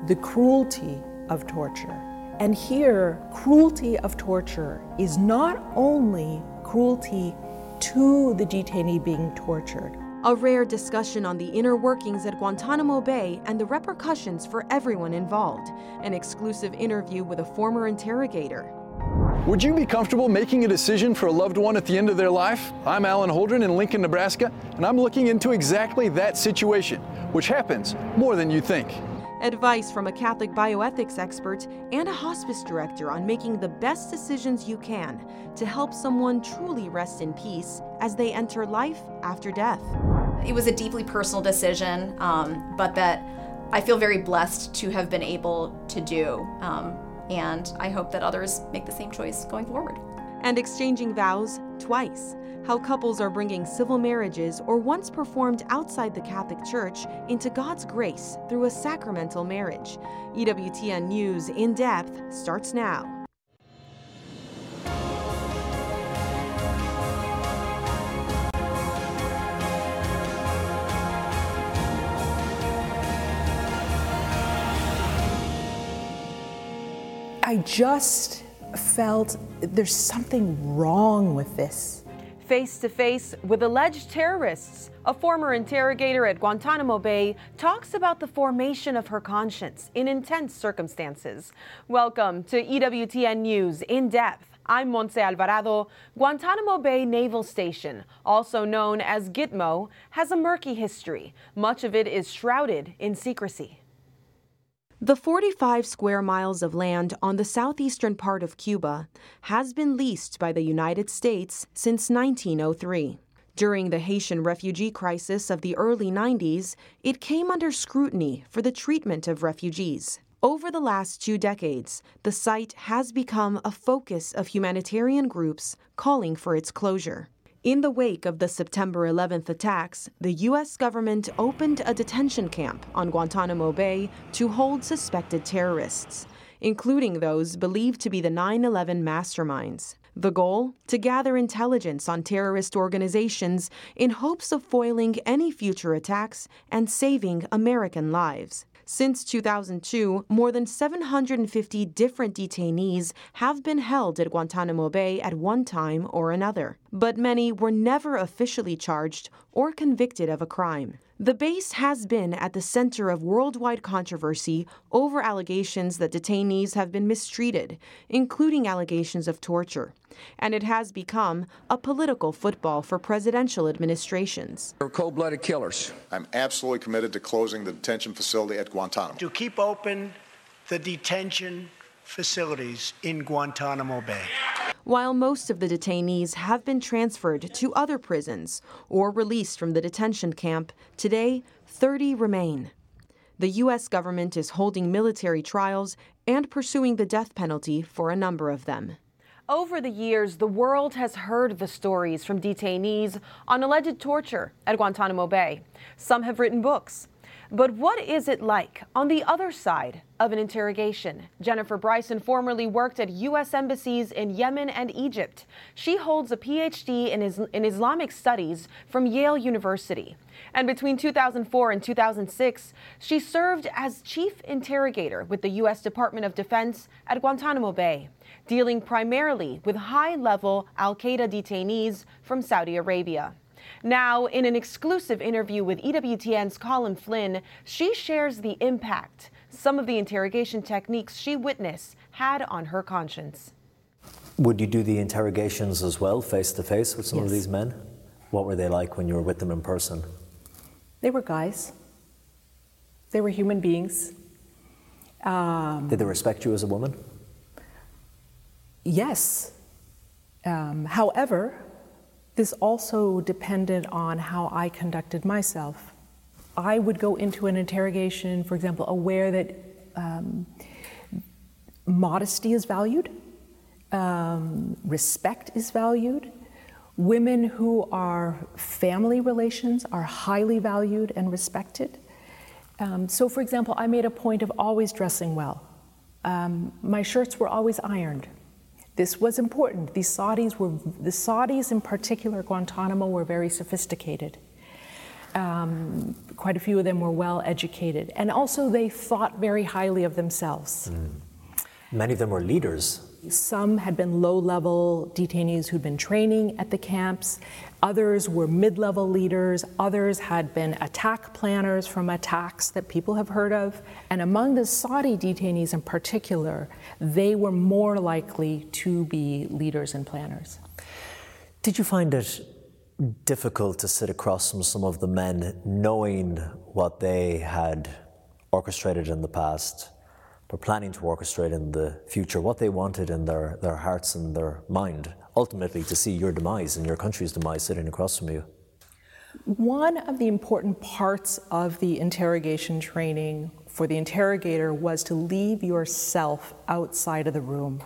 the cruelty of torture. And here, cruelty of torture is not only cruelty to the detainee being tortured. A rare discussion on the inner workings at Guantanamo Bay and the repercussions for everyone involved. An exclusive interview with a former interrogator. Would you be comfortable making a decision for a loved one at the end of their life? I'm Alan Holdren in Lincoln, Nebraska, and I'm looking into exactly that situation, which happens more than you think. Advice from a Catholic bioethics expert and a hospice director on making the best decisions you can to help someone truly rest in peace as they enter life after death. It was a deeply personal decision, but that I feel very blessed to have been able to do. And I hope that others make the same choice going forward. And exchanging vows twice. How couples are bringing civil marriages or once performed outside the Catholic Church into God's grace through a sacramental marriage. EWTN News In Depth starts now. I just felt there's something wrong with this. Face to face with alleged terrorists, a former interrogator at Guantanamo Bay talks about the formation of her conscience in intense circumstances. Welcome to EWTN News In Depth. I'm Montse Alvarado. Guantanamo Bay Naval Station, also known as Gitmo, has a murky history. Much of it is shrouded in secrecy. The 45 square miles of land on the southeastern part of Cuba has been leased by the United States since 1903. During the Haitian refugee crisis of the early 90s, it came under scrutiny for the treatment of refugees. Over the last 2 decades, the site has become a focus of humanitarian groups calling for its closure. In the wake of the September 11th attacks, the U.S. government opened a detention camp on Guantanamo Bay to hold suspected terrorists, including those believed to be the 9/11 masterminds. The goal? To gather intelligence on terrorist organizations in hopes of foiling any future attacks and saving American lives. Since 2002, more than 750 different detainees have been held at Guantanamo Bay at one time or another, but many were never officially charged or convicted of a crime. The base has been at the center of worldwide controversy over allegations that detainees have been mistreated, including allegations of torture, and it has become a political football for presidential administrations. They're cold-blooded killers. I'm absolutely committed to closing the detention facility at Guantanamo. To keep open the detention facilities in Guantanamo Bay. While most of the detainees have been transferred to other prisons or released from the detention camp, today 30 remain. The U.S. government is holding military trials and pursuing the death penalty for a number of them. Over the years, the world has heard the stories from detainees on alleged torture at Guantanamo Bay. Some have written books. But what is it like on the other side of an interrogation? Jennifer Bryson formerly worked at U.S. embassies in Yemen and Egypt. She holds a Ph.D. in Islamic Studies from Yale University. And between 2004 and 2006, she served as chief interrogator with the U.S. Department of Defense at Guantanamo Bay, dealing primarily with high-level al-Qaeda detainees from Saudi Arabia. Now, in an exclusive interview with EWTN's Colin Flynn, she shares the impact some of the interrogation techniques she witnessed had on her conscience. Would you do the interrogations as well, face-to-face with some of these men? What were they like when you were with them in person? They were guys. They were human beings. Did they respect you as a woman? Yes. However, this also depended on how I conducted myself. I would go into an interrogation, for example, aware that modesty is valued, respect is valued. Women who are family relations are highly valued and respected. So, for example, I made a point of always dressing well. My shirts were always ironed. This was important. The Saudis in particular, Guantanamo, were very sophisticated. Quite a few of them were well educated. And also they thought very highly of themselves. Many of them were leaders. Some had been low-level detainees who'd been training at the camps. Others were mid-level leaders. Others had been attack planners from attacks that people have heard of. And among the Saudi detainees in particular, they were more likely to be leaders and planners. Did you find it difficult to sit across from some of the men knowing what they had orchestrated in the past, were planning to orchestrate in the future, what they wanted in their hearts and their mind, ultimately to see your demise and your country's demise sitting across from you? One of the important parts of the interrogation training for the interrogator was to leave yourself outside of the room.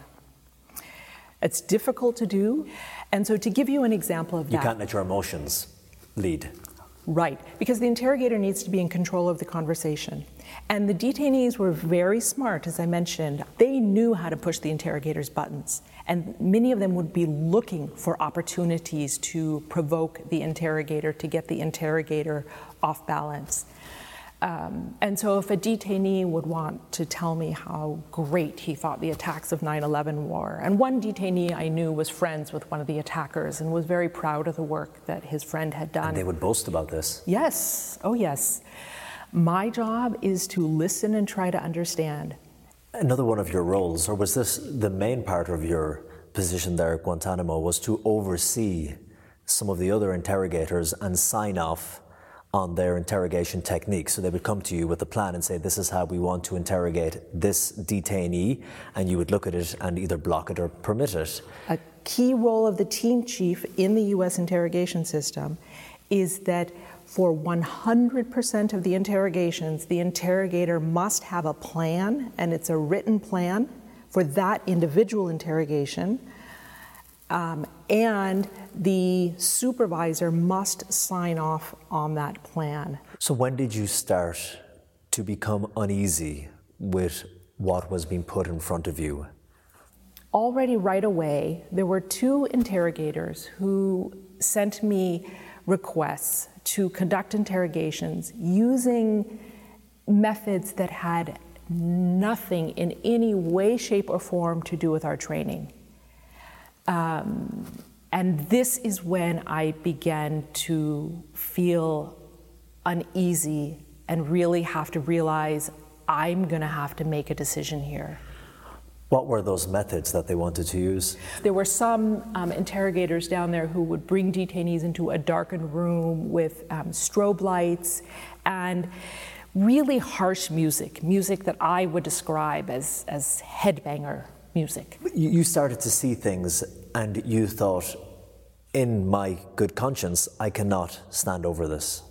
It's difficult to do, and so to give you an example of that. You can't let your emotions lead. Right, because the interrogator needs to be in control of the conversation. And the detainees were very smart, as I mentioned. They knew how to push the interrogator's buttons, and many of them would be looking for opportunities to provoke the interrogator, to get the interrogator off balance. And so if a detainee would want to tell me how great he thought the attacks of 9/11 were, and one detainee I knew was friends with one of the attackers and was very proud of the work that his friend had done. And they would boast about this. Yes, oh yes. My job is to listen and try to understand. Another one of your roles, or was this the main part of your position there at Guantanamo, was to oversee some of the other interrogators and sign off on their interrogation techniques. So they would come to you with a plan and say, this is how we want to interrogate this detainee, and you would look at it and either block it or permit it. A key role of the team chief in the U.S. interrogation system is that for 100% of the interrogations, the interrogator must have a plan, and it's a written plan for that individual interrogation. And the supervisor must sign off on that plan. So when did you start to become uneasy with what was being put in front of you? Already right away, there were two interrogators who sent me requests to conduct interrogations using methods that had nothing in any way, shape, or form to do with our training. And this is when I began to feel uneasy and really have to realize I'm going to have to make a decision here. What were those methods that they wanted to use? There were some interrogators down there who would bring detainees into a darkened room with strobe lights and really harsh music that I would describe as headbanger music. You started to see things and you thought, in my good conscience, I cannot stand over this.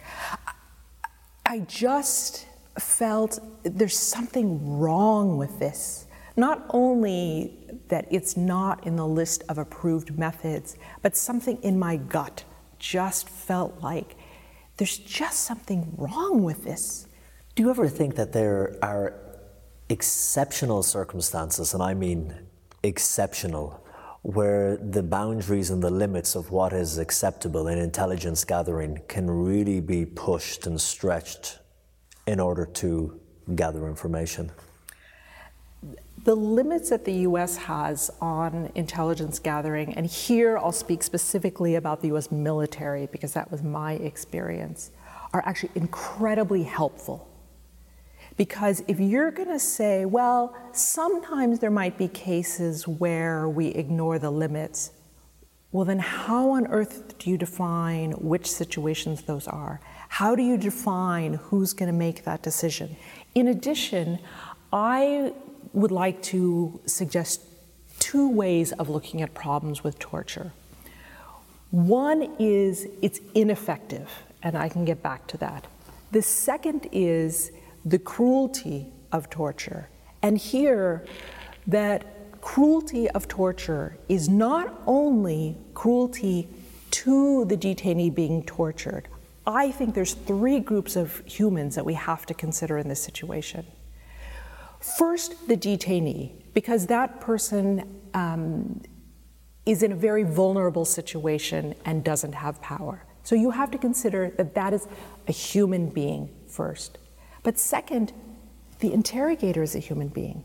I just felt there's something wrong with this. Not only that it's not in the list of approved methods, but something in my gut just felt like there's just something wrong with this. Do you ever think that there are exceptional circumstances, and I mean exceptional, where the boundaries and the limits of what is acceptable in intelligence gathering can really be pushed and stretched in order to gather information? The limits that the U.S. has on intelligence gathering, and here I'll speak specifically about the U.S. military because that was my experience, are actually incredibly helpful. Because if you're going to say, well, sometimes there might be cases where we ignore the limits, well then how on earth do you define which situations those are? How do you define who's going to make that decision? In addition, I would like to suggest two ways of looking at problems with torture. One is it's ineffective, and I can get back to that. The second is the cruelty of torture. And here, that cruelty of torture is not only cruelty to the detainee being tortured. I think there's three groups of humans that we have to consider in this situation. First, the detainee, because that person is in a very vulnerable situation and doesn't have power. So you have to consider that that is a human being first. But second, the interrogator is a human being.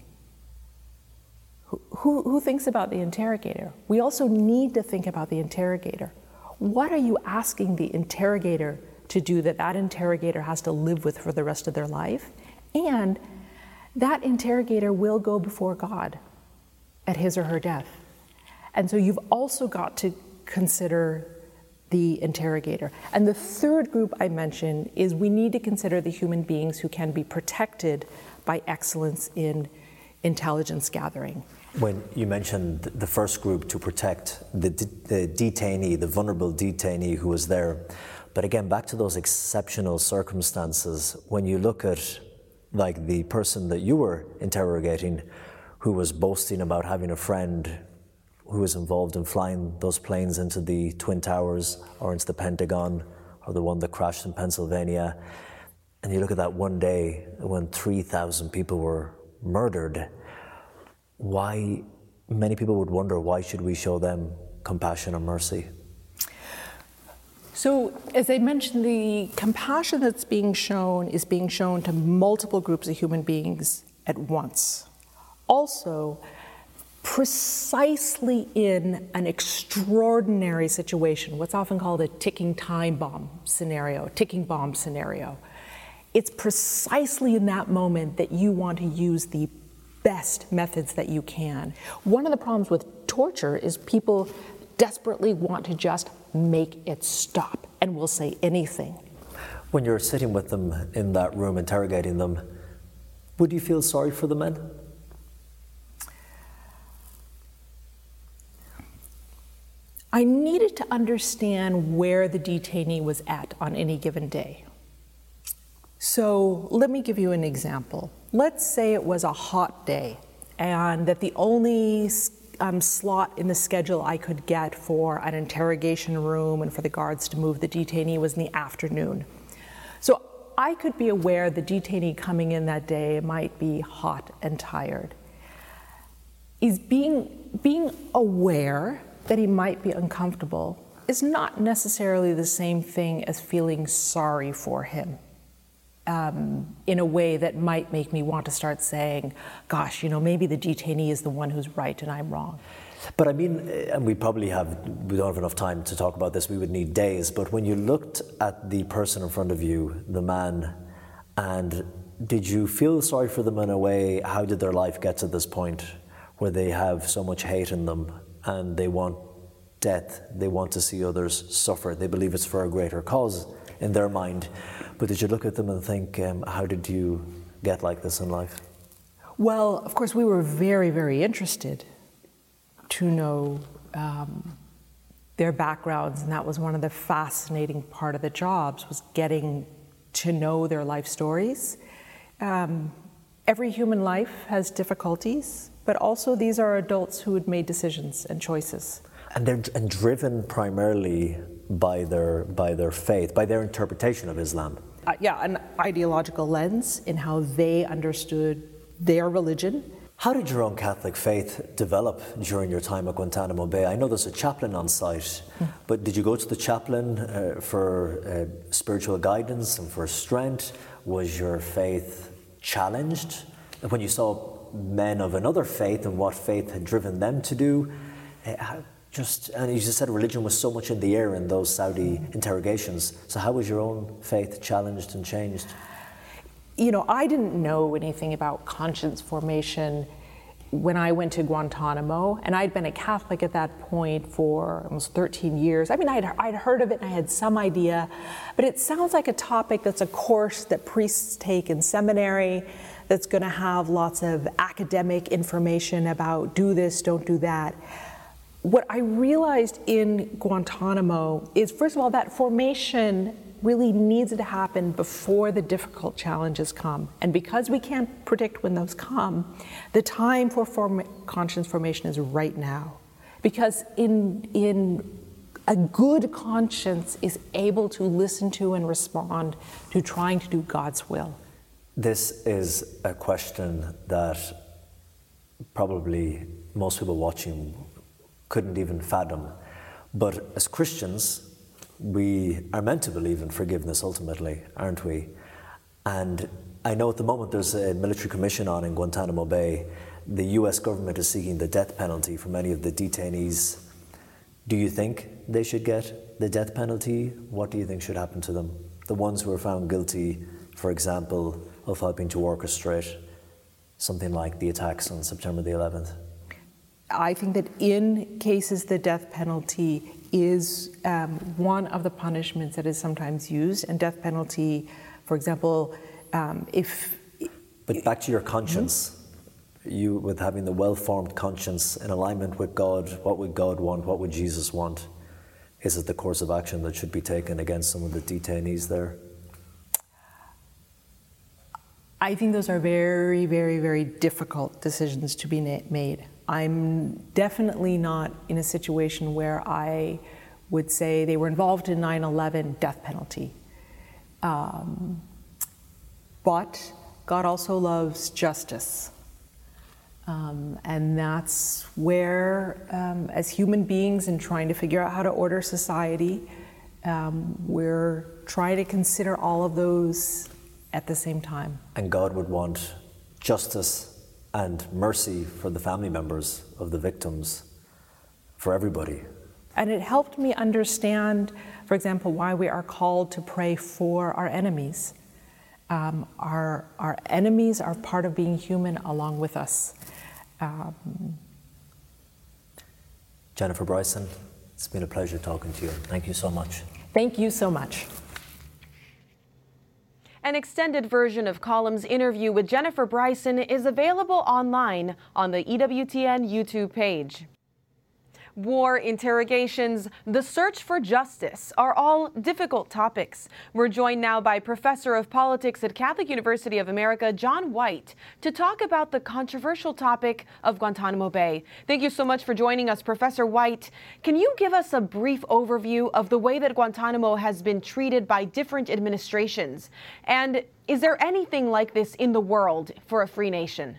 Who thinks about the interrogator? We also need to think about the interrogator. What are you asking the interrogator to do that that interrogator has to live with for the rest of their life? And that interrogator will go before God at his or her death. And so you've also got to consider the interrogator. And the third group I mentioned is we need to consider the human beings who can be protected by excellence in intelligence gathering. When you mentioned the first group to protect the detainee, the vulnerable detainee who was there, but again, back to those exceptional circumstances, when you look at like the person that you were interrogating who was boasting about having a friend who was involved in flying those planes into the Twin Towers or into the Pentagon or the one that crashed in Pennsylvania, and you look at that one day when 3,000 people were murdered, why many people would wonder, why should we show them compassion or mercy? So, as I mentioned, the compassion that's being shown is being shown to multiple groups of human beings at once. Also, precisely in an extraordinary situation, what's often called a ticking bomb scenario. It's precisely in that moment that you want to use the best methods that you can. One of the problems with torture is people desperately want to just make it stop and will say anything. When you're sitting with them in that room, interrogating them, would you feel sorry for the men? I needed to understand where the detainee was at on any given day. So let me give you an example. Let's say it was a hot day and that the only slot in the schedule I could get for an interrogation room and for the guards to move the detainee was in the afternoon. So I could be aware the detainee coming in that day might be hot and tired. Is being aware that he might be uncomfortable is not necessarily the same thing as feeling sorry for him. In a way that might make me want to start saying, gosh, maybe the detainee is the one who's right and I'm wrong. But I mean, and we don't have enough time to talk about this, we would need days, but when you looked at the person in front of you, the man, and did you feel sorry for them in a way? How did their life get to this point where they have so much hate in them and they want death, they want to see others suffer, they believe it's for a greater cause in their mind? But did you look at them and think, how did you get like this in life? Well, of course, we were very, very interested to know their backgrounds, and that was one of the fascinating part of the jobs, was getting to know their life stories. Every human life has difficulties, but also these are adults who had made decisions and choices. And they're driven primarily by their faith, by their interpretation of Islam. An ideological lens in how they understood their religion. How did your own Catholic faith develop during your time at Guantanamo Bay? I know there's a chaplain on site, but did you go to the chaplain for spiritual guidance and for strength? Was your faith challenged? When you saw men of another faith and what faith had driven them to do, and you just said religion was so much in the air in those Saudi interrogations. So how was your own faith challenged and changed? I didn't know anything about conscience formation when I went to Guantanamo, and I'd been a Catholic at that point for almost 13 years. I mean, I'd heard of it and I had some idea, but it sounds like a topic that's a course that priests take in seminary that's going to have lots of academic information about do this, don't do that. What I realized in Guantanamo is, first of all, that formation really needs to happen before the difficult challenges come. And because we can't predict when those come, the time for conscience formation is right now. Because in a good conscience is able to listen to and respond to trying to do God's will. This is a question that probably most people watching couldn't even fathom. But as Christians, we are meant to believe in forgiveness ultimately, aren't we? And I know at the moment there's a military commission on in Guantanamo Bay. The US government is seeking the death penalty for many of the detainees. Do you think they should get the death penalty? What do you think should happen to them? The ones who are found guilty, for example, of helping to orchestrate something like the attacks on September the 11th? I think that in cases the death penalty is one of the punishments that is sometimes used, and death penalty, for example, But back to your conscience, you with having the well-formed conscience in alignment with God, what would God want, what would Jesus want? Is it the course of action that should be taken against some of the detainees there? I think those are very, very, very difficult decisions to be made. I'm definitely not in a situation where I would say they were involved in 9/11, death penalty. But God also loves justice. And that's where, as human beings and trying to figure out how to order society, we're trying to consider all of those at the same time. And God would want justice and mercy for the family members of the victims, for everybody. And it helped me understand, for example, why we are called to pray for our enemies. Our enemies are part of being human along with us. Jennifer Bryson, it's been a pleasure talking to you. Thank you so much. Thank you so much. An extended version of Column's interview with Jennifer Bryson is available online on the EWTN YouTube page. War, interrogations, the search for justice are all difficult topics. We're joined now by Professor of Politics at Catholic University of America, John White, to talk about the controversial topic of Guantanamo Bay. Thank you so much for joining us, Professor White. Can you give us a brief overview of the way that Guantanamo has been treated by different administrations? And is there anything like this in the world for a free nation?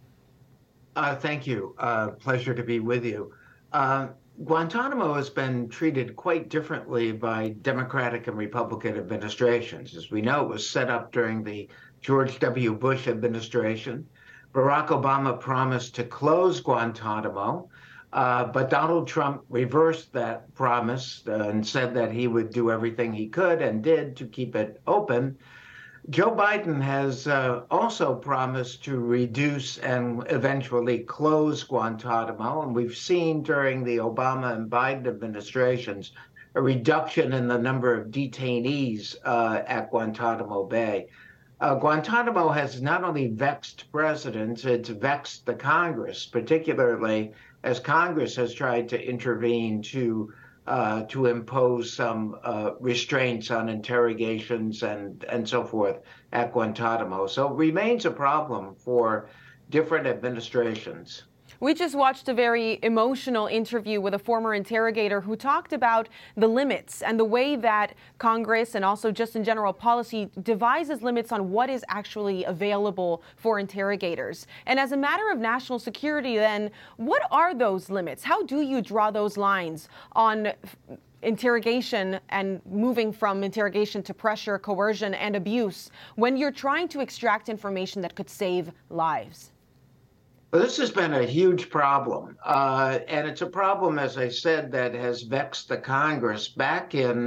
Thank you. Pleasure to be with you. Guantanamo has been treated quite differently by Democratic and Republican administrations. As we know, it was set up during the George W. Bush administration. Barack Obama promised to close Guantanamo, but Donald Trump reversed that promise and said that he would do everything he could and did to keep it open. Joe Biden has also promised to reduce and eventually close Guantanamo, and we've seen during the Obama and Biden administrations a reduction in the number of detainees at Guantanamo Bay. Guantanamo has not only vexed presidents, it's vexed the Congress, particularly as Congress has tried to intervene to impose some restraints on interrogations and so forth at Guantanamo. So it remains a problem for different administrations. We just watched a very emotional interview with a former interrogator who talked about the limits and the way that Congress and also just in general policy devises limits on what is actually available for interrogators. And as a matter of national security, then, what are those limits? How do you draw those lines on interrogation and moving from interrogation to pressure, coercion, and abuse when you're trying to extract information that could save lives? Well, this has been a huge problem, and it's a problem, as I said, that has vexed the Congress. Back in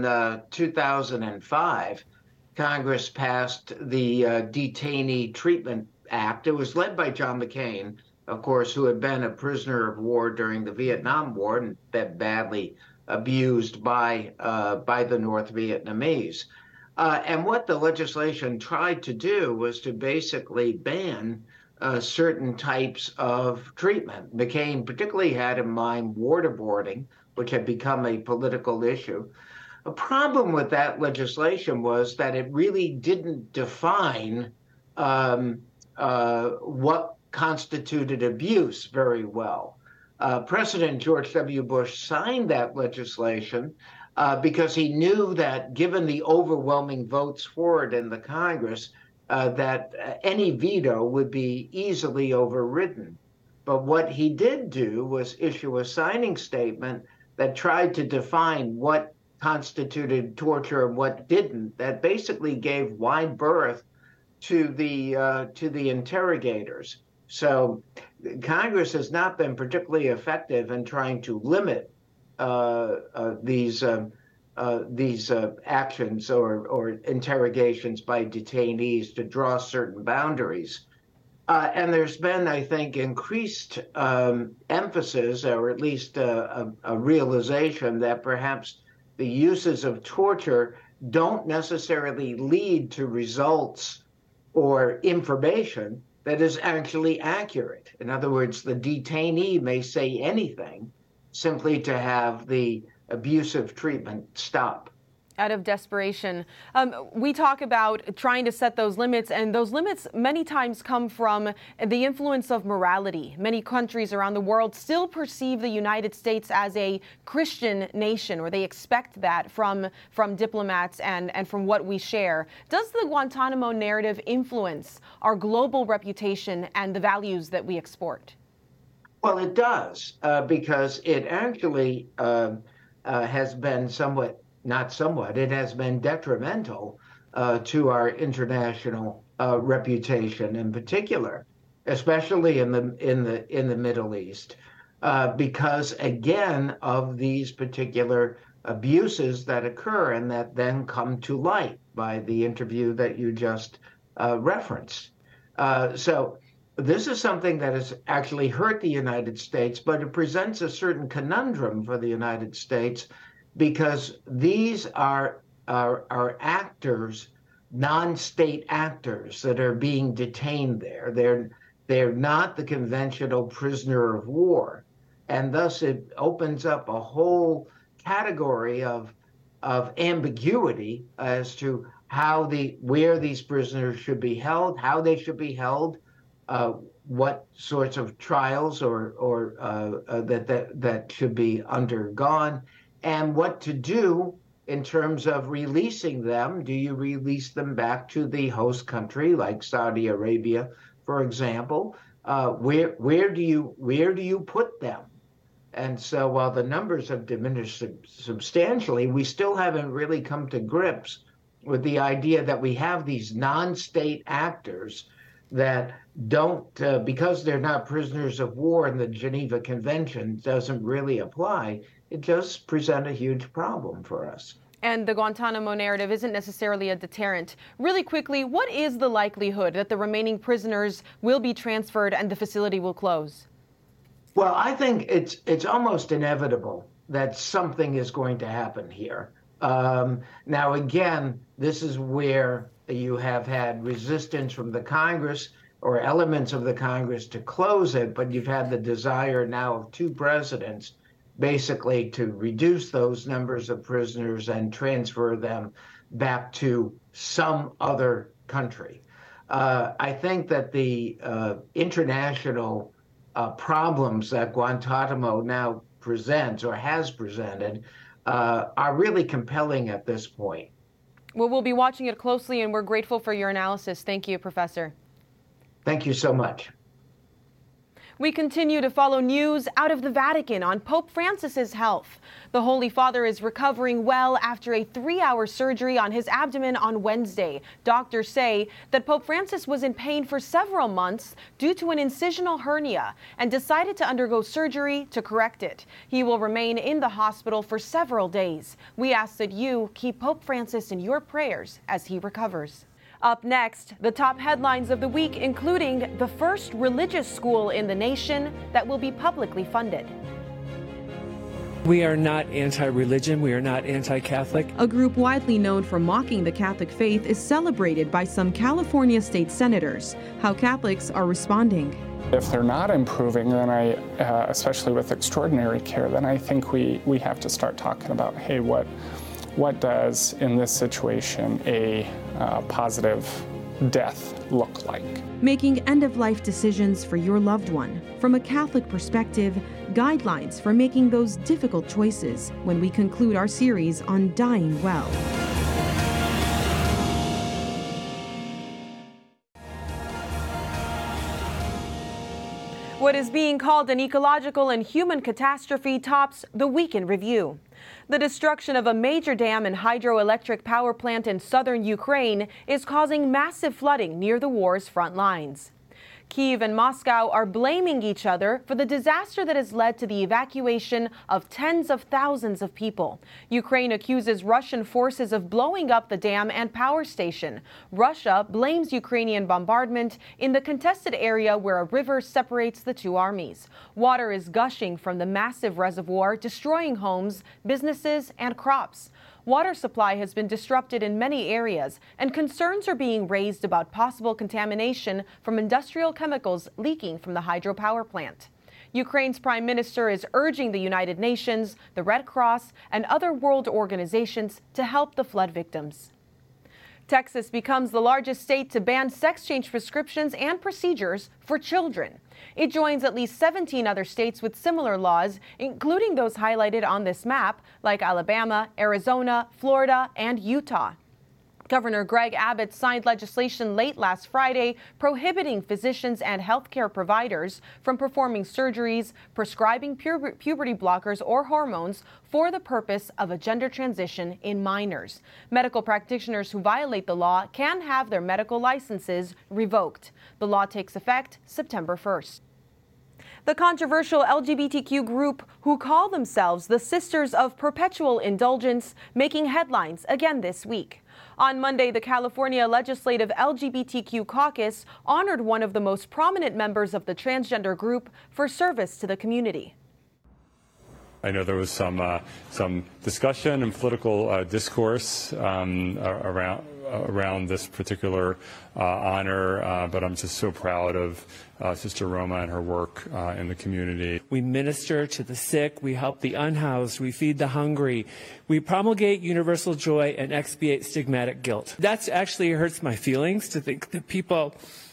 2005, Congress passed the Detainee Treatment Act. It was led by John McCain, of course, who had been a prisoner of war during the Vietnam War and been badly abused by the North Vietnamese. And what the legislation tried to do was to basically ban certain types of treatment. McCain particularly had in mind waterboarding, which had become a political issue. A problem with that legislation was that it really didn't define what constituted abuse very well. President George W. Bush signed that legislation because he knew that given the overwhelming votes for it in the Congress, that any veto would be easily overridden. But what he did do was issue a signing statement that tried to define what constituted torture and what didn't, that basically gave wide berth to the interrogators. So Congress has not been particularly effective in trying to limit these actions or interrogations by detainees to draw certain boundaries. And there's been, I think, increased emphasis, or at least a realization that perhaps the uses of torture don't necessarily lead to results or information that is actually accurate. In other words, the detainee may say anything simply to have the abusive treatment stop. Out of desperation. We talk about trying to set those limits, and those limits many times come from the influence of morality. Many countries around the world still perceive the United States as a Christian nation, or they expect that from diplomats and from what we share. Does the Guantanamo narrative influence our global reputation and the values that we export? Well, it does, because it actually has been it has been detrimental to our international reputation in particular, especially in the Middle East, because again of these particular abuses that occur and that then come to light by the interview that you just referenced. So this is something that has actually hurt the United States, but it presents a certain conundrum for the United States, because these are actors, non-state actors that are being detained there. They're not the conventional prisoner of war, and thus it opens up a whole category of ambiguity as to where these prisoners should be held, how they should be held, what sorts of trials or that should be undergone, and what to do in terms of releasing them. Do you release them back to the host country, like Saudi Arabia, for example? Where do you put them? And so while the numbers have diminished substantially, we still haven't really come to grips with the idea that we have these non-state actors that don't, because they're not prisoners of war and the Geneva Convention doesn't really apply, it does present a huge problem for us. And the Guantanamo narrative isn't necessarily a deterrent. Really quickly, what is the likelihood that the remaining prisoners will be transferred and the facility will close? Well, I think it's almost inevitable that something is going to happen here. Now, again, this is where you have had resistance from the Congress or elements of the Congress to close it, but you've had the desire now of two presidents basically to reduce those numbers of prisoners and transfer them back to some other country. I think that the international problems that Guantanamo now presents or has presented are really compelling at this point. Well, we'll be watching it closely, and we're grateful for your analysis. Thank you, Professor. Thank you so much. We continue to follow news out of the Vatican on Pope Francis's health. The Holy Father is recovering well after a 3-hour surgery on his abdomen on Wednesday. Doctors say that Pope Francis was in pain for several months due to an incisional hernia and decided to undergo surgery to correct it. He will remain in the hospital for several days. We ask that you keep Pope Francis in your prayers as he recovers. Up next, the top headlines of the week, including the first religious school in the nation that will be publicly funded. We are not anti-religion. We are not anti-Catholic. A group widely known for mocking the Catholic faith is celebrated by some California state senators. How Catholics are responding. If they're not improving, then especially with extraordinary care, then I think we have to start talking about, hey, what does, in this situation, a positive death look like? Making end-of-life decisions for your loved one. From a Catholic perspective, guidelines for making those difficult choices when we conclude our series on dying well. What is being called an ecological and human catastrophe tops the Week in Review. The destruction of a major dam and hydroelectric power plant in southern Ukraine is causing massive flooding near the war's front lines. Kyiv and Moscow are blaming each other for the disaster that has led to the evacuation of tens of thousands of people. Ukraine accuses Russian forces of blowing up the dam and power station. Russia blames Ukrainian bombardment in the contested area where a river separates the two armies. Water is gushing from the massive reservoir, destroying homes, businesses, and crops. Water supply has been disrupted in many areas, and concerns are being raised about possible contamination from industrial chemicals leaking from the hydropower plant. Ukraine's prime minister is urging the United Nations, the Red Cross, and other world organizations to help the flood victims. Texas becomes the largest state to ban sex change prescriptions and procedures for children. It joins at least 17 other states with similar laws, including those highlighted on this map, like Alabama, Arizona, Florida, and Utah. Governor Greg Abbott signed legislation late last Friday prohibiting physicians and healthcare providers from performing surgeries, prescribing puberty blockers or hormones for the purpose of a gender transition in minors. Medical practitioners who violate the law can have their medical licenses revoked. The law takes effect September 1st. The controversial LGBTQ group who call themselves the Sisters of Perpetual Indulgence making headlines again this week. On Monday, the California Legislative LGBTQ Caucus honored one of the most prominent members of the transgender group for service to the community. I know there was some discussion and political discourse around this particular honor, but I'm just so proud of Sister Roma and her work in the community. We minister to the sick, we help the unhoused, we feed the hungry, we promulgate universal joy and expiate stigmatic guilt. That's actually hurts my feelings to think that people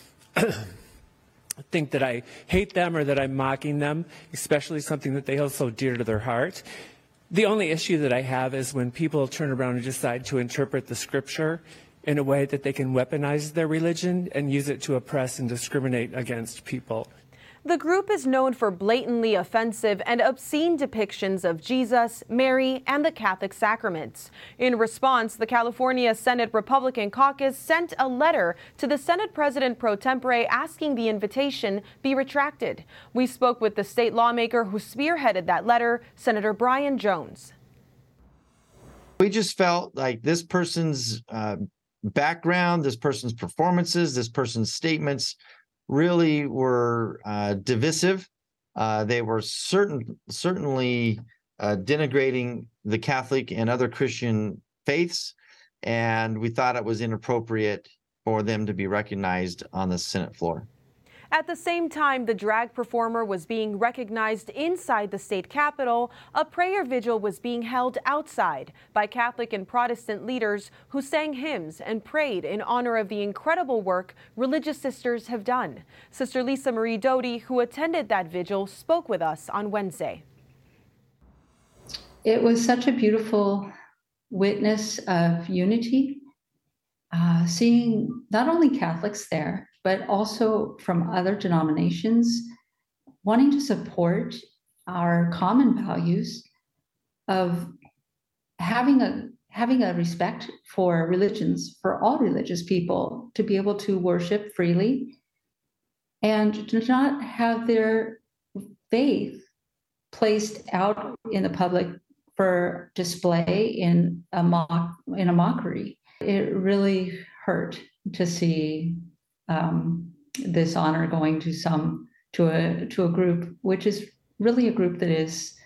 think that I hate them or that I'm mocking them, especially something that they hold so dear to their heart. The only issue that I have is when people turn around and decide to interpret the scripture in a way that they can weaponize their religion and use it to oppress and discriminate against people. The group is known for blatantly offensive and obscene depictions of Jesus, Mary, and the Catholic sacraments. In response, the California Senate Republican Caucus sent a letter to the Senate President pro tempore asking the invitation be retracted. We spoke with the state lawmaker who spearheaded that letter, Senator Brian Jones. We just felt like this person's background, this person's performances, this person's statements really were divisive. They were certainly denigrating the Catholic and other Christian faiths, and we thought it was inappropriate for them to be recognized on the Senate floor. At the same time the drag performer was being recognized inside the state capitol, a prayer vigil was being held outside by Catholic and Protestant leaders who sang hymns and prayed in honor of the incredible work religious sisters have done. Sister Lisa Marie Doty, who attended that vigil, spoke with us on Wednesday. It was such a beautiful witness of unity, seeing not only Catholics there, but also from other denominations, wanting to support our common values of having a respect for religions, for all religious people, to be able to worship freely and to not have their faith placed out in the public for display in a mockery. It really hurt to see this honor going to a group, which is really a group that is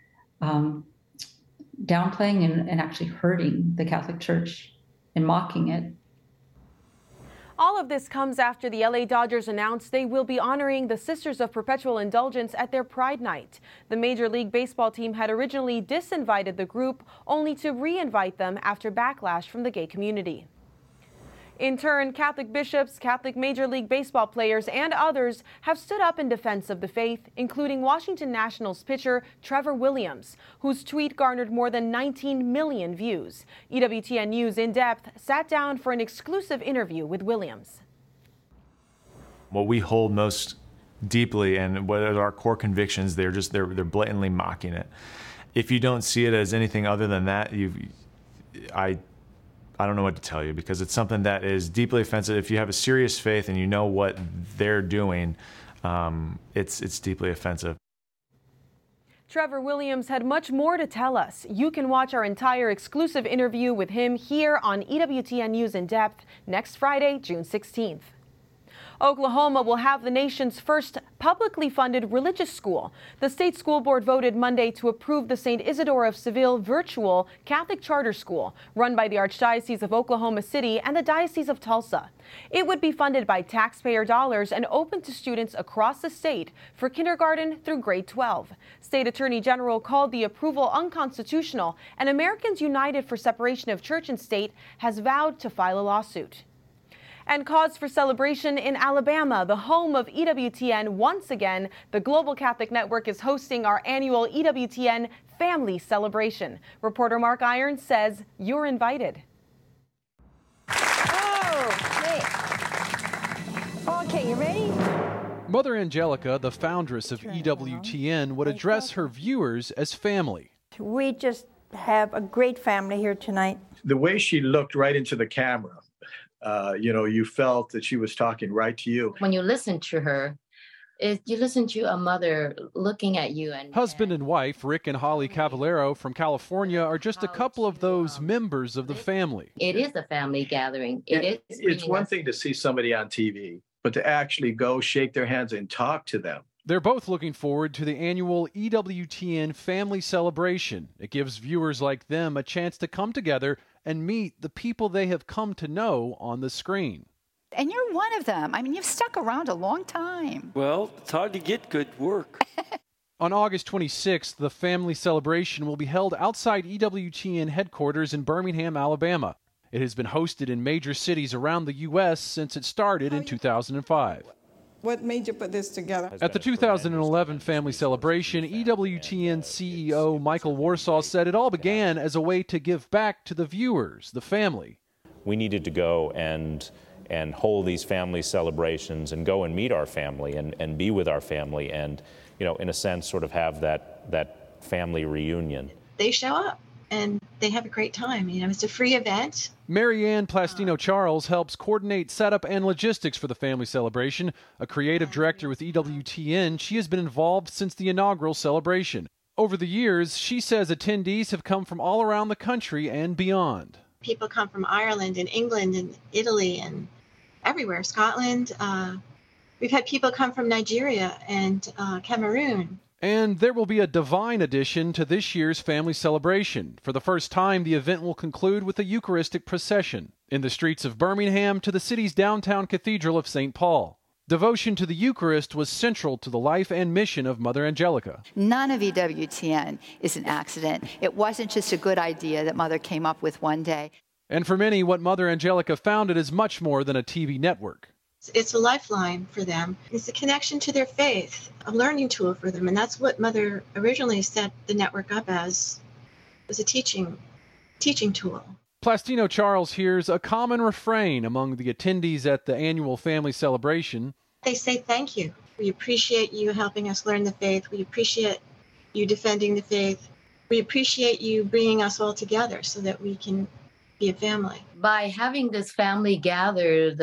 downplaying and actually hurting the Catholic Church and mocking it. All of this comes after the LA Dodgers announced they will be honoring the Sisters of Perpetual Indulgence at their Pride Night. The Major League Baseball team had originally disinvited the group, only to re-invite them after backlash from the gay community. In turn, Catholic bishops, Catholic Major League Baseball players, and others have stood up in defense of the faith, including Washington Nationals pitcher Trevor Williams, whose tweet garnered more than 19 million views. EWTN News In Depth sat down for an exclusive interview with Williams. What we hold most deeply and what are our core convictions, they're blatantly mocking it. if you don't see it as anything other than that, I don't know what to tell you, because it's something that is deeply offensive. If you have a serious faith and you know what they're doing, it's deeply offensive. Trevor Williams had much more to tell us. You can watch our entire exclusive interview with him here on EWTN News in Depth next Friday, June 16th. Oklahoma will have the nation's first publicly funded religious school. The state school board voted Monday to approve the St. Isidore of Seville virtual Catholic charter school run by the Archdiocese of Oklahoma City and the Diocese of Tulsa. It would be funded by taxpayer dollars and open to students across the state for kindergarten through grade 12. State Attorney General called the approval unconstitutional, and Americans United for Separation of Church and State has vowed to file a lawsuit. And cause for celebration in Alabama, the home of EWTN. Once again, the Global Catholic Network is hosting our annual EWTN Family Celebration. Reporter Mark Irons says you're invited. Okay, you ready? Mother Angelica, the foundress of EWTN, would address her viewers as family. We just have a great family here tonight. The way she looked right into the camera, you felt that she was talking right to you. When you listen to her, you listen to a mother looking at you. And husband and wife, Rick and Holly Cavallero from California, are just a couple of those members of the family. It is a family gathering. It's one thing to see somebody on TV, but to actually go shake their hands and talk to them. They're both looking forward to the annual EWTN Family Celebration. It gives viewers like them a chance to come together and meet the people they have come to know on the screen. And you're one of them. I mean, you've stuck around a long time. Well, it's hard to get good work. On August 26th, the family celebration will be held outside EWTN headquarters in Birmingham, Alabama. It has been hosted in major cities around the U.S. since it started in 2005. What made you put this together? At the 2011 family celebration, EWTN CEO Michael Warsaw said it all began as a way to give back to the viewers, the family. We needed to go and hold these family celebrations and go and meet our family and be with our family and, in a sense, sort of have that family reunion. They show up and they have a great time. It's a free event. Marianne Plastino-Charles helps coordinate setup and logistics for the family celebration. A creative director with EWTN, she has been involved since the inaugural celebration. Over the years, she says attendees have come from all around the country and beyond. People come from Ireland and England and Italy and everywhere, Scotland. We've had people come from Nigeria and Cameroon. And there will be a divine addition to this year's family celebration. For the first time, the event will conclude with a Eucharistic procession in the streets of Birmingham to the city's downtown Cathedral of St. Paul. Devotion to the Eucharist was central to the life and mission of Mother Angelica. None of EWTN is an accident. It wasn't just a good idea that Mother came up with one day. And for many, what Mother Angelica founded is much more than a TV network. It's a lifeline for them. It's a connection to their faith, a learning tool for them. And that's what Mother originally set the network up as a teaching tool. Plastino-Charles hears a common refrain among the attendees at the annual family celebration. They say thank you. We appreciate you helping us learn the faith. We appreciate you defending the faith. We appreciate you bringing us all together so that we can be a family. By having this family gathered,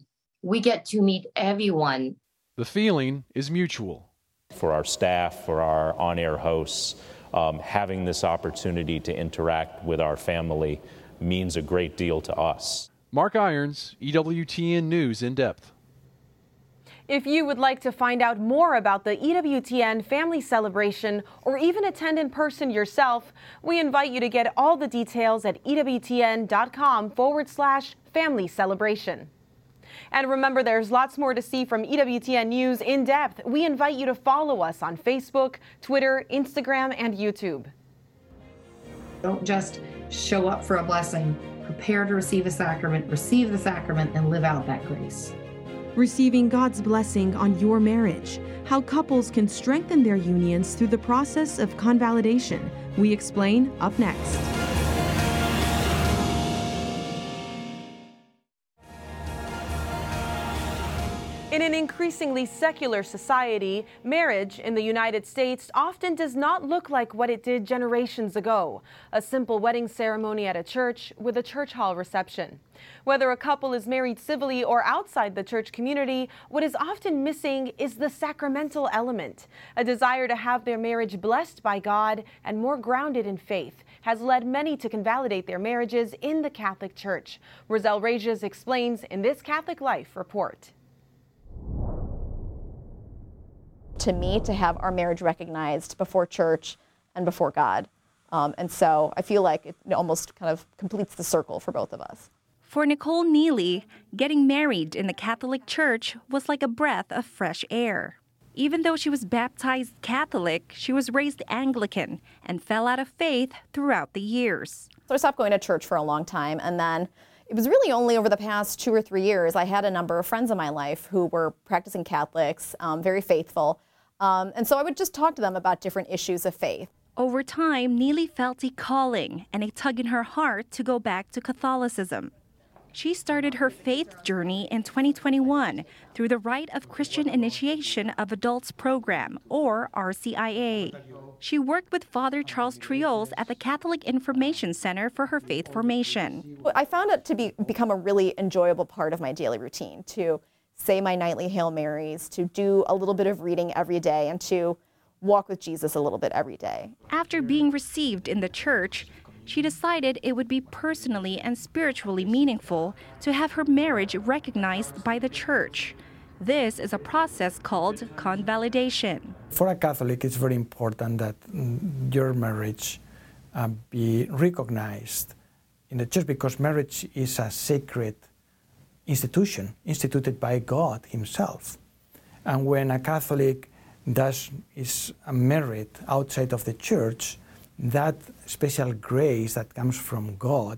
we get to meet everyone. The feeling is mutual. For our staff, for our on-air hosts, having this opportunity to interact with our family means a great deal to us. Mark Irons, EWTN News in Depth. If you would like to find out more about the EWTN family celebration or even attend in person yourself, we invite you to get all the details at EWTN.com/family celebration. And remember, there's lots more to see from EWTN News in Depth. We invite you to follow us on Facebook, Twitter, Instagram, and YouTube. Don't just show up for a blessing. Prepare to receive a sacrament, receive the sacrament, and live out that grace. Receiving God's blessing on your marriage. How couples can strengthen their unions through the process of convalidation. We explain up next. In an increasing increasingly secular society, marriage in the United States often does not look like what it did generations ago. A simple wedding ceremony at a church with a church hall reception. Whether a couple is married civilly or outside the church community, what is often missing is the sacramental element. A desire to have their marriage blessed by God and more grounded in faith has led many to convalidate their marriages in the Catholic Church. Roselle Regis explains in this Catholic Life report. To me, to have our marriage recognized before church and before God. And so I feel like it almost kind of completes the circle for both of us. For Nicole Neely, getting married in the Catholic Church was like a breath of fresh air. Even though she was baptized Catholic, she was raised Anglican and fell out of faith throughout the years. So I stopped going to church for a long time, and then it was really only over the past 2 or 3 years I had a number of friends in my life who were practicing Catholics, very faithful, and so I would just talk to them about different issues of faith. Over time, Neely felt a calling and a tug in her heart to go back to Catholicism. She started her faith journey in 2021 through the Rite of Christian Initiation of Adults program, or RCIA. She worked with Father Charles Triols at the Catholic Information Center for her faith formation. I found it to become a really enjoyable part of my daily routine, to say my nightly Hail Marys, to do a little bit of reading every day, and to walk with Jesus a little bit every day. After being received in the church, she decided it would be personally and spiritually meaningful to have her marriage recognized by the church. This is a process called convalidation. For a Catholic, it's very important that your marriage be recognized in the church, because marriage is a sacred institution instituted by God Himself. And when a Catholic is married outside of the church, that special grace that comes from God,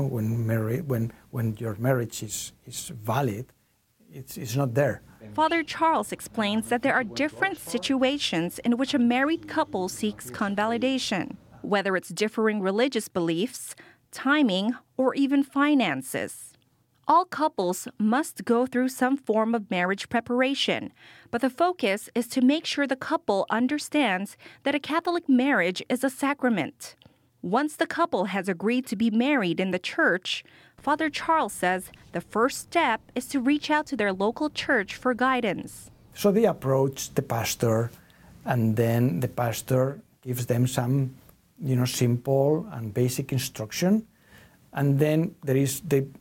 when your marriage is valid, it's not there. Father Charles explains that there are different situations in which a married couple seeks convalidation, whether it's differing religious beliefs, timing, or even finances. All couples must go through some form of marriage preparation, but the focus is to make sure the couple understands that a Catholic marriage is a sacrament. Once the couple has agreed to be married in the church, Father Charles says the first step is to reach out to their local church for guidance. So they approach the pastor, and then the pastor gives them some, simple and basic instruction, and then there is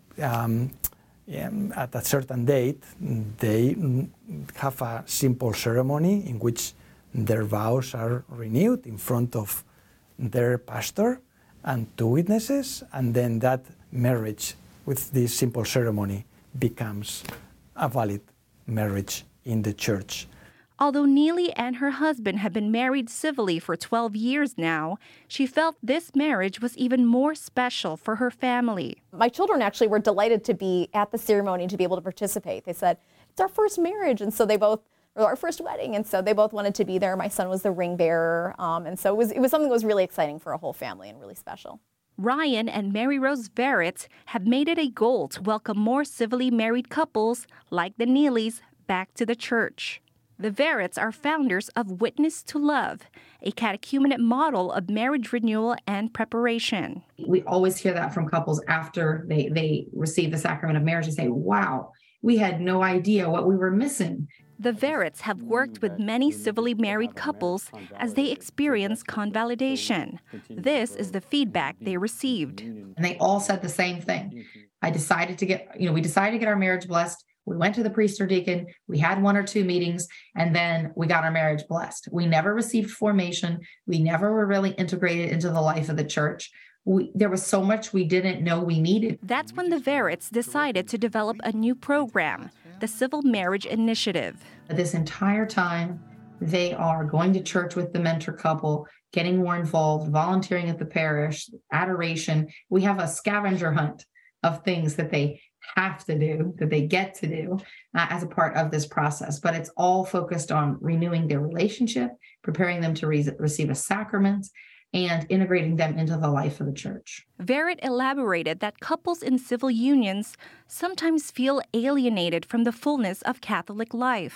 at a certain date, they have a simple ceremony in which their vows are renewed in front of their pastor and 2 witnesses, and then that marriage with this simple ceremony becomes a valid marriage in the church. Although Neely and her husband have been married civilly for 12 years now, she felt this marriage was even more special for her family. My children actually were delighted to be at the ceremony and to be able to participate. They said, it's our first marriage, and so our first wedding, and so they both wanted to be there. My son was the ring bearer, and so it was something that was really exciting for a whole family and really special. Ryan and Mary Rose Verrett have made it a goal to welcome more civilly married couples like the Neelys back to the church. The Verretts are founders of Witness to Love, a catechumenate model of marriage renewal and preparation. We always hear that from couples after they receive the sacrament of marriage. They say, wow, we had no idea what we were missing. The Verretts have worked with many civilly married couples as they experience convalidation. This is the feedback they received. And they all said the same thing. We decided to get our marriage blessed. We went to the priest or deacon, we had 1 or 2 meetings, and then we got our marriage blessed. We never received formation. We never were really integrated into the life of the church. There was so much we didn't know we needed. That's when the Verretts decided to develop a new program, the Civil Marriage Initiative. This entire time, they are going to church with the mentor couple, getting more involved, volunteering at the parish, adoration. We have a scavenger hunt of things that they have to do, that they get to do as a part of this process. But it's all focused on renewing their relationship, preparing them to receive a sacrament, and integrating them into the life of the church. Verrett elaborated that couples in civil unions sometimes feel alienated from the fullness of Catholic life.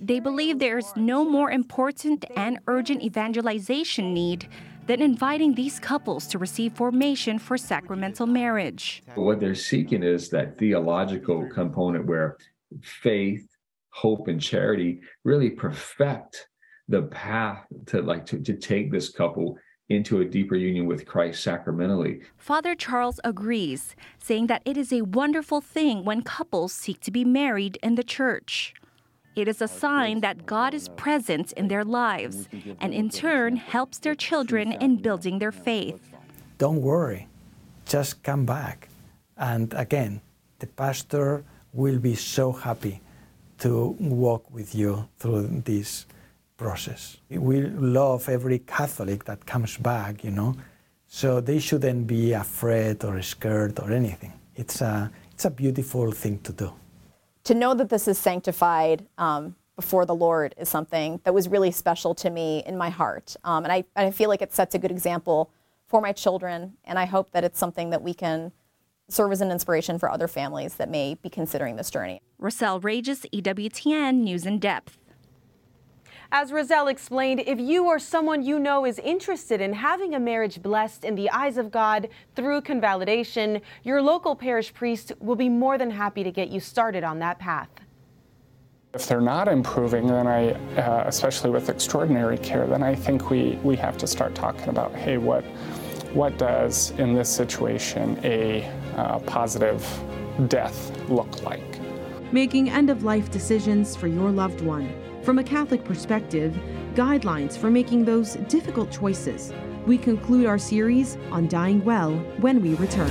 they believe there's no more important and urgent evangelization need than inviting these couples to receive formation for sacramental marriage. What they're seeking is that theological component where faith, hope, and charity really perfect the path to take this couple into a deeper union with Christ sacramentally. Father Charles agrees, saying that it is a wonderful thing when couples seek to be married in the church. It is a sign that God is present in their lives and in turn helps their children in building their faith. Don't worry, just come back. And again, the pastor will be so happy to walk with you through this process. We love every Catholic that comes back, so they shouldn't be afraid or scared or anything. It's a beautiful thing to do. To know that this is sanctified before the Lord is something that was really special to me in my heart. And I feel like it sets a good example for my children, and I hope that it's something that we can serve as an inspiration for other families that may be considering this journey. Rochelle Regis, EWTN News in Depth. As Roselle explained, if you or someone you know is interested in having a marriage blessed in the eyes of God through convalidation, your local parish priest will be more than happy to get you started on that path. If they're not improving, then especially with extraordinary care, then I think we have to start talking about, hey, what does, in this situation, a positive death look like? Making end-of-life decisions for your loved one. From a Catholic perspective, guidelines for making those difficult choices. We conclude our series on dying well when we return.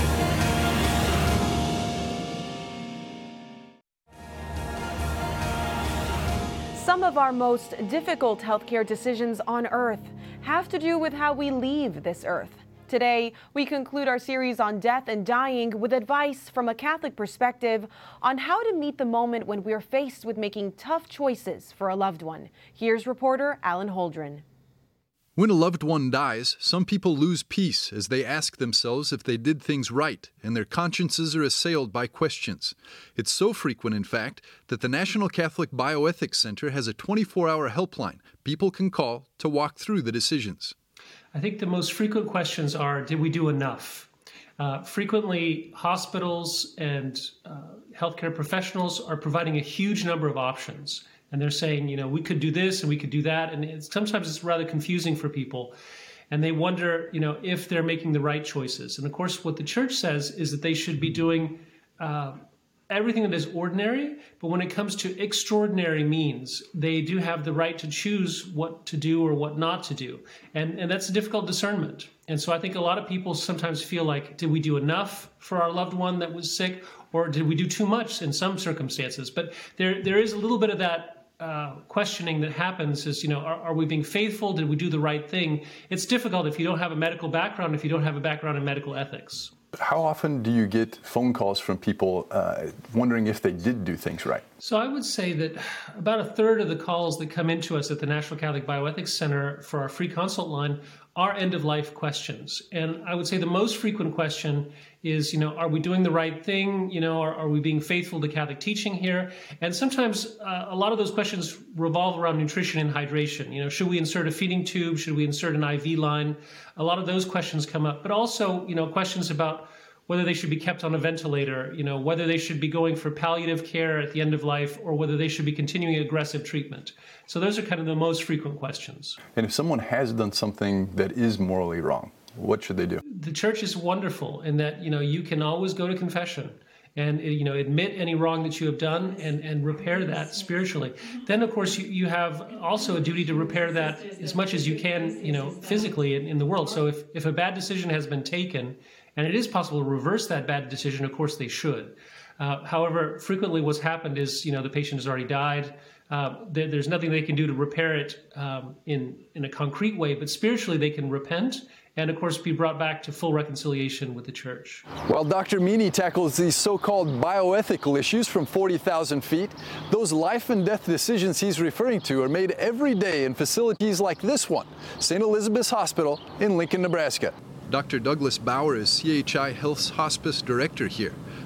Some of our most difficult healthcare decisions on earth have to do with how we leave this earth. Today, we conclude our series on death and dying with advice from a Catholic perspective on how to meet the moment when we're faced with making tough choices for a loved one. Here's reporter Alan Holdren. When a loved one dies, some people lose peace as they ask themselves if they did things right, and their consciences are assailed by questions. It's so frequent, in fact, that the National Catholic Bioethics Center has a 24-hour helpline people can call to walk through the decisions. I think the most frequent questions are, did we do enough? Frequently, hospitals and healthcare professionals are providing a huge number of options. And they're saying, we could do this and we could do that. And sometimes it's rather confusing for people. And they wonder, if they're making the right choices. And of course, what the church says is that they should be doing everything that is ordinary, but when it comes to extraordinary means, they do have the right to choose what to do or what not to do. And that's a difficult discernment. And so I think a lot of people sometimes feel like, did we do enough for our loved one that was sick, or did we do too much in some circumstances? But there is a little bit of that questioning that happens is, are we being faithful? Did we do the right thing? It's difficult if you don't have a medical background, if you don't have a background in medical ethics. How often do you get phone calls from people wondering if they did do things right? So I would say that about a third of the calls that come into us at the National Catholic Bioethics Center for our free consult line are end-of-life questions. And I would say the most frequent question is, are we doing the right thing? Are we being faithful to Catholic teaching here? And sometimes a lot of those questions revolve around nutrition and hydration. Should we insert a feeding tube? Should we insert an IV line? A lot of those questions come up, but also, questions about whether they should be kept on a ventilator, whether they should be going for palliative care at the end of life, or whether they should be continuing aggressive treatment. So those are kind of the most frequent questions. And if someone has done something that is morally wrong, what should they do? The church is wonderful in that, you can always go to confession and, admit any wrong that you have done and repair that spiritually. Then, of course, you have also a duty to repair that as much as you can, physically in the world. So if a bad decision has been taken, and it is possible to reverse that bad decision, of course they should. However, frequently what's happened is, the patient has already died. There's nothing they can do to repair it in a concrete way, but spiritually they can repent and, of course, be brought back to full reconciliation with the church. While Dr. Meany tackles these so-called bioethical issues from 40,000 feet, those life and death decisions he's referring to are made every day in facilities like this one, St. Elizabeth's Hospital in Lincoln, Nebraska. Dr. Douglas Bauer is CHI Health's hospice director here.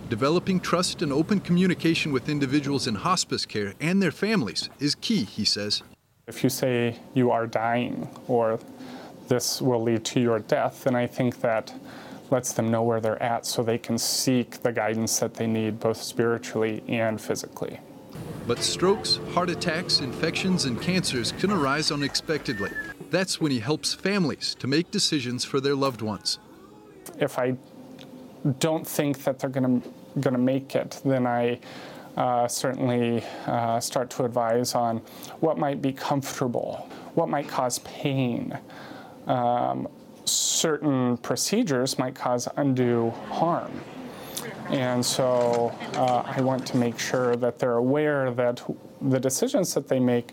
Developing trust and open communication with individuals in hospice care and their families is key, he says. If you say you are dying or this will lead to your death, then I think that lets them know where they're at so they can seek the guidance that they need both spiritually and physically. But strokes, heart attacks, infections, and cancers can arise unexpectedly. That's when he helps families to make decisions for their loved ones. If I don't think that they're going to make it, then I certainly start to advise on what might be comfortable, what might cause pain. Certain procedures might cause undue harm. And so I want to make sure that they're aware that the decisions that they make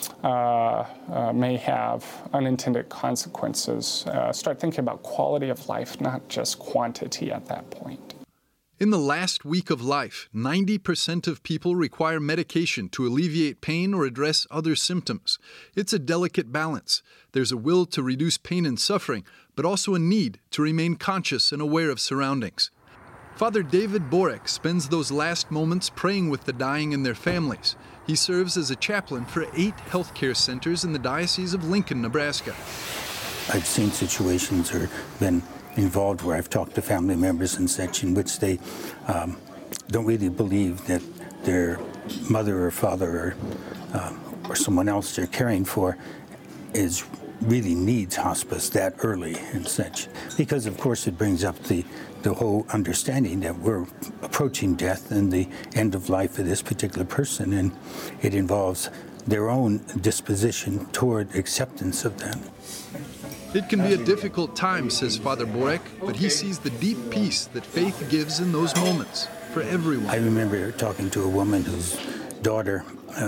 may have unintended consequences. Start thinking about quality of life, not just quantity at that point. In the last week of life, 90% of people require medication to alleviate pain or address other symptoms. It's a delicate balance. There's a will to reduce pain and suffering, but also a need to remain conscious and aware of surroundings. Father David Borek spends those last moments praying with the dying and their families. He serves as a chaplain for 8 healthcare centers in the Diocese of Lincoln, Nebraska. I've seen situations or been involved where I've talked to family members and such in which they don't really believe that their mother or father or someone else they're caring for really needs hospice that early and such. Because of course it brings up the whole understanding that we're approaching death and the end of life of this particular person, and it involves their own disposition toward acceptance of that. It can be a difficult time, says Father Borek, but he sees the deep peace that faith gives in those moments for everyone. I remember talking to a woman whose daughter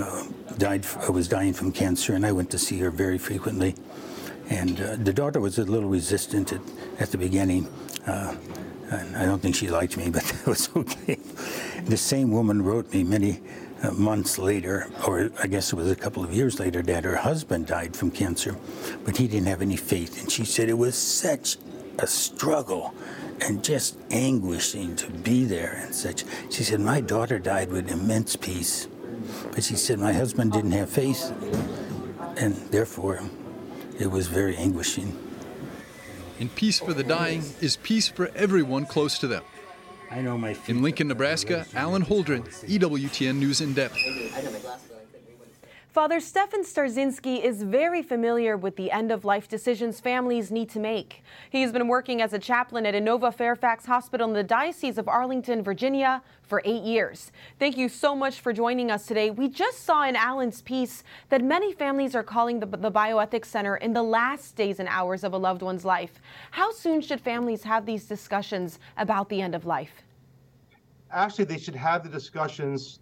was dying from cancer, and I went to see her very frequently. And the daughter was a little resistant at the beginning. And I don't think she liked me, but that was okay. The same woman wrote me many months later, or I guess it was a couple of years later, that her husband died from cancer, but he didn't have any faith. And she said it was such a struggle and just anguishing to be there and such. She said, my daughter died with immense peace, but she said my husband didn't have faith, and therefore it was very anguishing. And peace for the dying is peace for everyone close to them. I know my In Lincoln, Nebraska, Alan Holdren, EWTN News in Depth. Father Stefan Starzinski is very familiar with the end-of-life decisions families need to make. He's been working as a chaplain at Inova Fairfax Hospital in the Diocese of Arlington, Virginia for 8 years. Thank you so much for joining us today. We just saw in Alan's piece that many families are calling the Bioethics Center in the last days and hours of a loved one's life. How soon should families have these discussions about the end of life? Actually, they should have the discussions.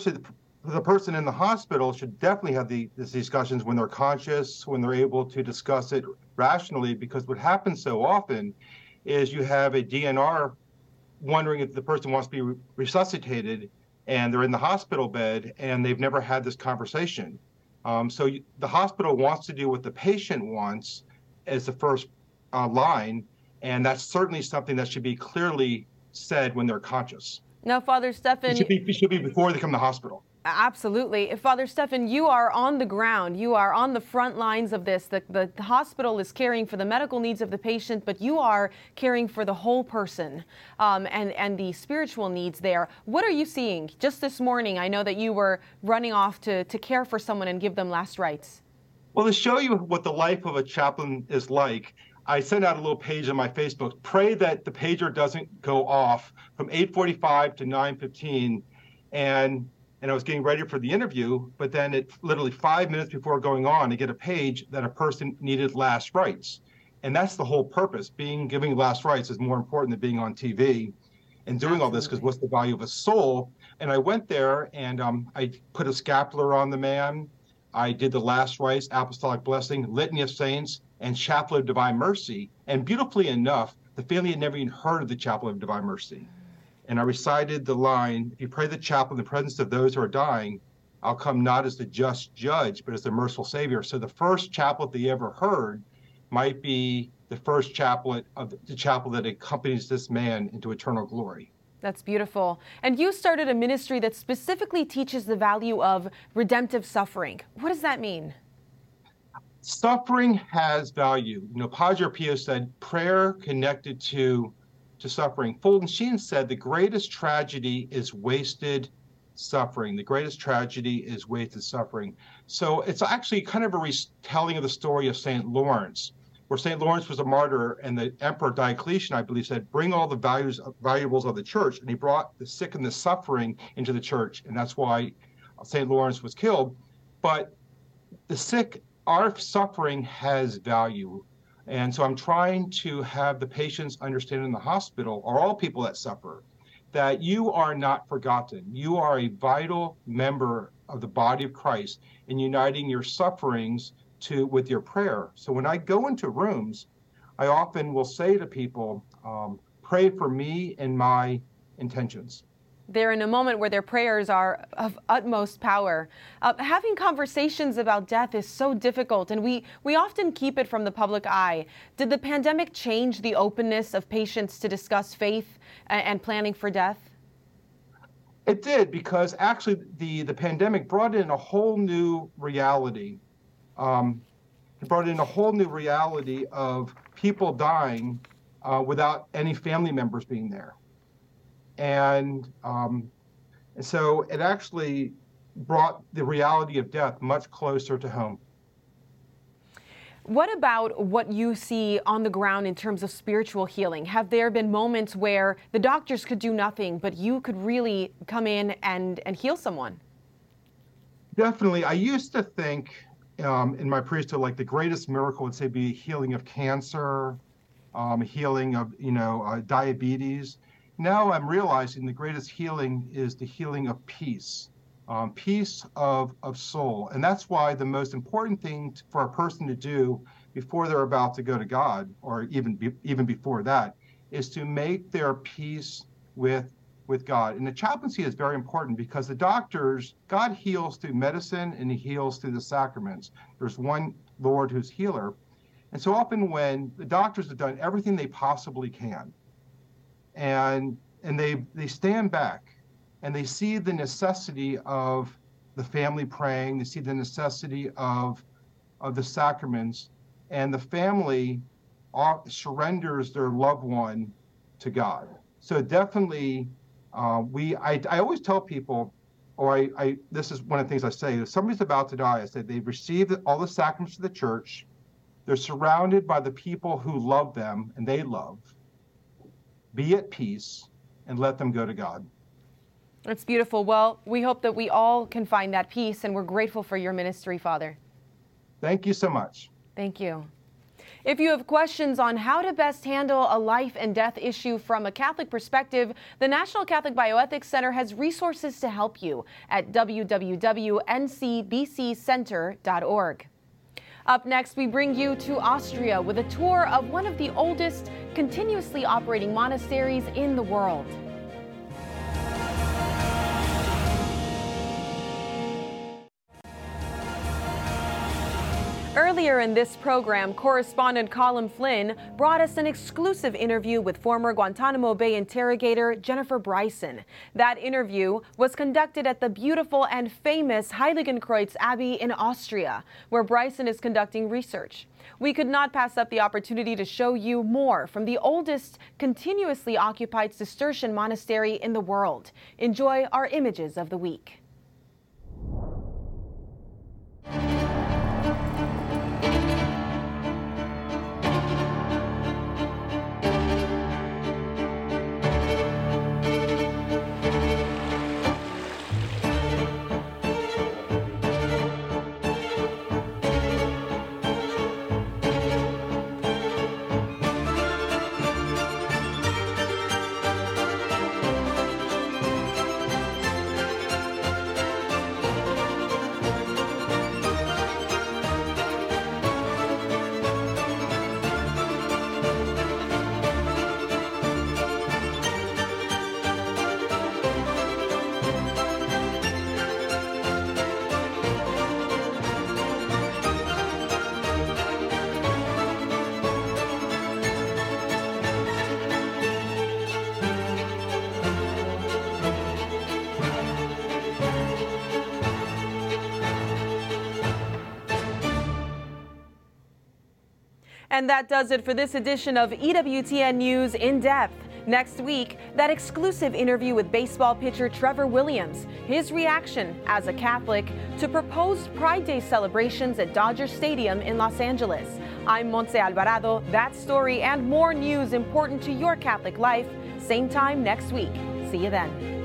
The person in the hospital should definitely have these discussions when they're conscious, when they're able to discuss it rationally, because what happens so often is you have a DNR wondering if the person wants to be resuscitated, and they're in the hospital bed and they've never had this conversation. So the hospital wants to do what the patient wants as the first line, and that's certainly something that should be clearly said when they're conscious. Now, Father Stefan, it should be before they come to the hospital. Absolutely. Father Stefan, you are on the ground. You are on the front lines of this. The hospital is caring for the medical needs of the patient, but you are caring for the whole person and the spiritual needs there. What are you seeing? Just this morning, I know that you were running off to care for someone and give them last rites. Well, to show you what the life of a chaplain is like, I sent out a little page on my Facebook. Pray that the pager doesn't go off from 8:45 to 9:15. And I was getting ready for the interview, but then it literally 5 minutes before going on, I get a page that a person needed last rites. And that's the whole purpose. Giving last rites is more important than being on TV and doing all this, because what's the value of a soul? And I went there and I put a scapular on the man. I did the last rites, apostolic blessing, litany of saints, and chaplet of divine mercy. And beautifully enough, the family had never even heard of the chaplet of divine mercy. And I recited the line, if you pray the chaplet in the presence of those who are dying, I'll come not as the just judge, but as the merciful Savior. So the first chaplet they ever heard might be the first chaplet of the chaplet that accompanies this man into eternal glory. That's beautiful. And you started a ministry that specifically teaches the value of redemptive suffering. What does that mean? Suffering has value. You know, Padre Pio said, prayer connected to suffering. Fulton Sheen said, the greatest tragedy is wasted suffering. The greatest tragedy is wasted suffering. So it's actually kind of a retelling of the story of St. Lawrence, where St. Lawrence was a martyr, and the Emperor Diocletian, I believe, said, bring all the valuables of the church. And he brought the sick and the suffering into the church. And that's why St. Lawrence was killed. But the sick, our suffering has value. And so I'm trying to have the patients understand in the hospital, or all people that suffer, that you are not forgotten. You are a vital member of the body of Christ in uniting your sufferings with your prayer. So when I go into rooms, I often will say to people, pray for me and my intentions. They're in a moment where their prayers are of utmost power. Having conversations about death is so difficult, and we often keep it from the public eye. Did the pandemic change the openness of patients to discuss faith and planning for death? It did, because actually the pandemic brought in a whole new reality. It brought in a whole new reality of people dying without any family members being there. And so it actually brought the reality of death much closer to home. What about what you see on the ground in terms of spiritual healing? Have there been moments where the doctors could do nothing, but you could really come in and heal someone? Definitely. I used to think in my priesthood, like the greatest miracle would say be healing of cancer, healing of, diabetes. Now I'm realizing the greatest healing is the healing of peace, peace of soul. And that's why the most important thing for a person to do before they're about to go to God, or even before that, is to make their peace with God. And the chaplaincy is very important, because the doctors, God heals through medicine and he heals through the sacraments. There's one Lord who's healer. And so often when the doctors have done everything they possibly can, and they stand back and they see the necessity of the family praying, they see the necessity of the sacraments, and the family surrenders their loved one to God. So definitely, I always tell people, or this is one of the things I say, if somebody's about to die, I say they've received all the sacraments of the church, they're surrounded by the people who love them and they love. Be at peace and let them go to God. It's beautiful. Well, we hope that we all can find that peace, and we're grateful for your ministry, Father. Thank you so much. Thank you. If you have questions on how to best handle a life and death issue from a Catholic perspective, the National Catholic Bioethics Center has resources to help you at www.ncbccenter.org. Up next, we bring you to Austria with a tour of one of the oldest continuously operating monasteries in the world. Earlier in this program, correspondent Colin Flynn brought us an exclusive interview with former Guantanamo Bay interrogator Jennifer Bryson. That interview was conducted at the beautiful and famous Heiligenkreuz Abbey in Austria, where Bryson is conducting research. We could not pass up the opportunity to show you more from the oldest continuously occupied Cistercian monastery in the world. Enjoy our images of the week. And that does it for this edition of EWTN News In Depth. Next week, that exclusive interview with baseball pitcher Trevor Williams, his reaction as a Catholic to proposed Pride Day celebrations at Dodger Stadium in Los Angeles. I'm Montse Alvarado. That story and more news important to your Catholic life, same time next week. See you then.